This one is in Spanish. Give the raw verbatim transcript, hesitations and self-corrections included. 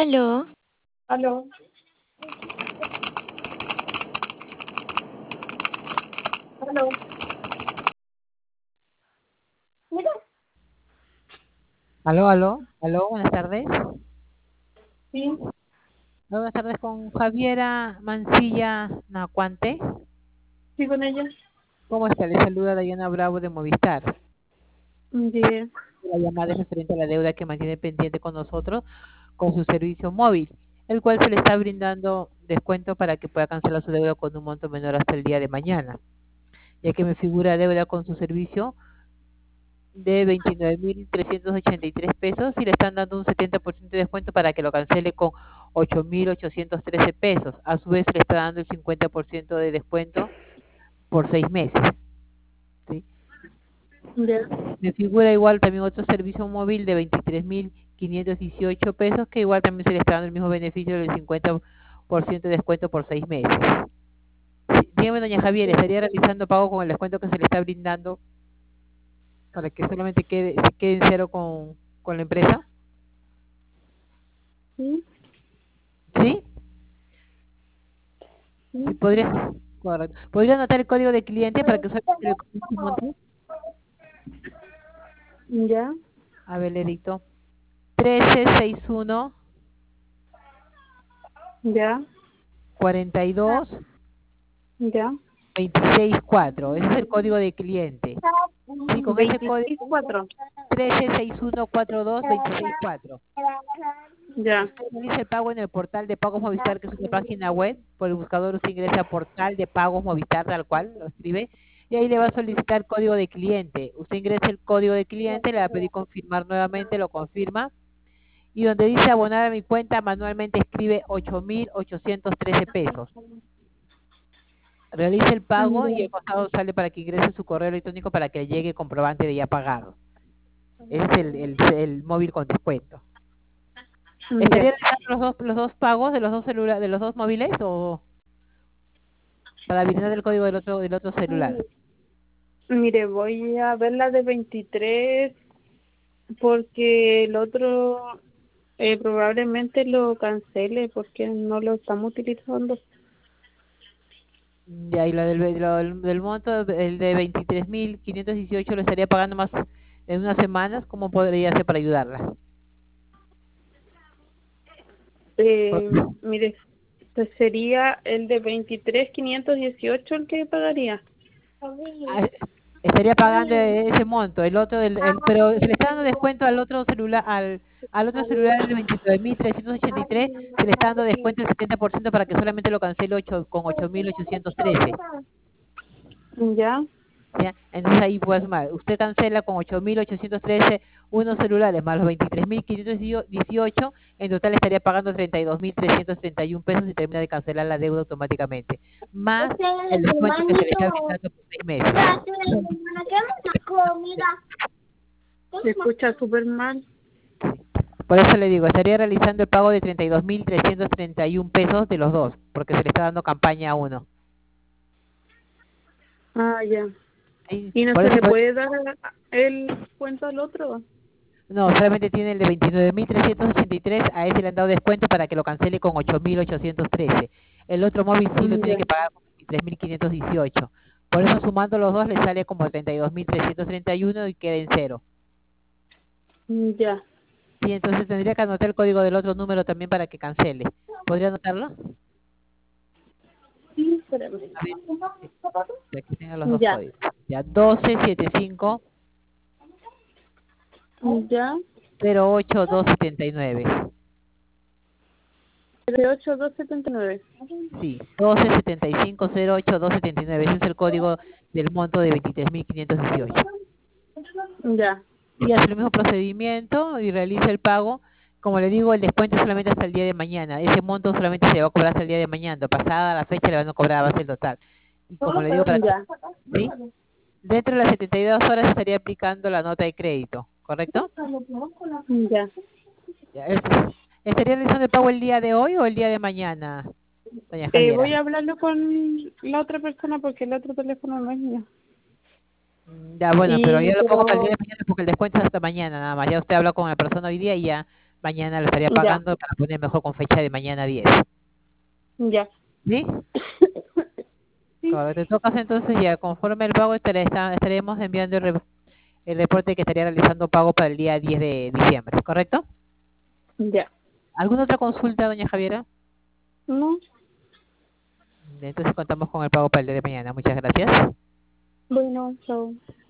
Aló, Aló, aló. Mira, Aló, aló, aló, buenas tardes. sí, Hola, buenas tardes con Javiera Mancilla Nacuante. sí con ella. ¿Cómo está? Le saluda Dayana Bravo de Movistar. Bien. La llamada es referente a la deuda que mantiene pendiente con nosotros con su servicio móvil, el cual se le está brindando descuento para que pueda cancelar su deuda con un monto menor hasta el día de mañana, ya que me figura deuda con su servicio de veintinueve mil trescientos ochenta y tres pesos y le están dando un setenta por ciento de descuento para que lo cancele con ocho mil ochocientos trece pesos. A su vez le está dando el cincuenta por ciento de descuento por seis meses. ¿Sí? Ya. Me figura igual también otro servicio móvil de veintitrés mil quinientos dieciocho pesos que igual también se le está dando el mismo beneficio del cincuenta por ciento de descuento por seis meses. Sí, dígame, doña Javier, ¿estaría realizando pago con el descuento que se le está brindando para que solamente quede, se quede en cero con, con la empresa? Sí, ¿Sí? Sí, sí. podría, correcto. ¿Podría anotar el código de cliente para que solamente le comunique un monto? Ya, A ver, le dicto. trece sesenta y uno ya, cuarenta y dos ya. veintiséis cuatro. Ese es el código de cliente. Sí, con ese código Veintiséis cuatro. trece sesenta y uno cuarenta y dos veintiséis cuatro. Ya. Usted realiza el pago en el portal de Pagos Movistar, que es una página web. Por el buscador usted ingresa portal de Pagos Movistar, tal cual, lo escribe. Y ahí le va a solicitar código de cliente. Usted ingresa el código de cliente, le va a pedir confirmar nuevamente, lo confirma. Y donde dice abonar a mi cuenta, manualmente escribe ocho mil ochocientos trece pesos. Realice el pago y el costado sale para que ingrese su correo electrónico para que le llegue el comprobante de ya pagado. Ese es el, el, el móvil con descuento. Ya. ¿Estaría realizando los dos, los dos pagos de los dos celula- de los dos móviles o para brindar el código del otro del otro celular? Mire, voy a ver la de veintitrés porque el otro eh, probablemente lo cancele porque no lo estamos utilizando. Ya, y lo del, lo del, del monto, el de veintitrés mil quinientos dieciocho lo estaría pagando más en unas semanas. ¿Cómo podría hacer para ayudarla? Eh, mire, pues sería el de veintitrés quinientos dieciocho el que pagaría. Ah, estaría pagando ese monto, el otro, del, el, pero se le está dando descuento al otro celular, al, al otro celular de veintinueve mil trescientos ochenta y tres, se le está dando descuento el setenta por ciento para que solamente lo cancele ocho, con ocho mil ochocientos trece. Ya. ¿Ya? Entonces ahí puede sumar, usted cancela con ocho mil ochocientos trece unos celulares más los veintitrés mil quinientos dieciocho, en total estaría pagando treinta y dos mil trescientos treinta y uno pesos y termina de cancelar la deuda automáticamente, más Ese el es mi descuento que se le está hermanito. brindando por seis meses. Gracias, hermana. Queremos una comida. Se escucha súper mal. Por eso le digo, estaría realizando el pago de treinta y dos mil trescientos treinta y uno pesos de los dos, porque se le está dando campaña a uno. Ah, ya. ¿Sí? ¿Y no Por se eso, le por- puede dar el cuento al otro? no, solamente tiene el de veintinueve mil trescientos ochenta y tres, a ese le han dado descuento para que lo cancele con ocho mil ochocientos trece. El otro móvil sí lo Mm, tiene ya. que pagar con veintitrés mil quinientos dieciocho. Por eso sumando los dos le sale como treinta y dos mil trescientos treinta y uno y queda en cero. Mm, ya. Y entonces tendría que anotar el código del otro número también para que cancele. ¿Podría anotarlo? Sí, espérame. A ver, sí, aquí tengo los dos Ya. códigos. Ya, doce setenta y cinco Ya. cero ocho dos setenta y nueve. ocho dos setenta y nueve. Sí, doce setenta y cinco cero ocho dos setenta y nueve. Ese es el código del monto de veintitrés mil quinientos dieciocho. Ya. Y hace el mismo procedimiento y realiza el pago. Como le digo, el descuento es solamente hasta el día de mañana. Ese monto solamente se va a cobrar hasta el día de mañana. Pasada la fecha le van a cobrar a base del total. Y como le digo, para que, Ya. ¿sí? Dentro de las setenta y dos horas estaría aplicando la nota de crédito, ¿correcto? Ya. Ya, es- ¿Estaría realizando el pago el día de hoy o el día de mañana, doña Eh, Javiera? voy a hablarlo con la otra persona porque el otro teléfono no es mío. Mm, Ya, bueno, pero Y, yo lo pongo para el día pero, de mañana porque el descuento es hasta mañana nada más. Ya usted habla con la persona hoy día y ya mañana lo estaría Ya, pagando para poner mejor con fecha de mañana diez. ya. ¿Sí? Sí, Correcto. En todo caso, entonces ya conforme el pago estaré- está- estaremos enviando el, re- el reporte que estaría realizando pago para el día diez de diciembre, ¿correcto? ya. ¿Alguna otra consulta, doña Javiera? No, Entonces contamos con el pago para el día de mañana. Muchas gracias. bueno, chao.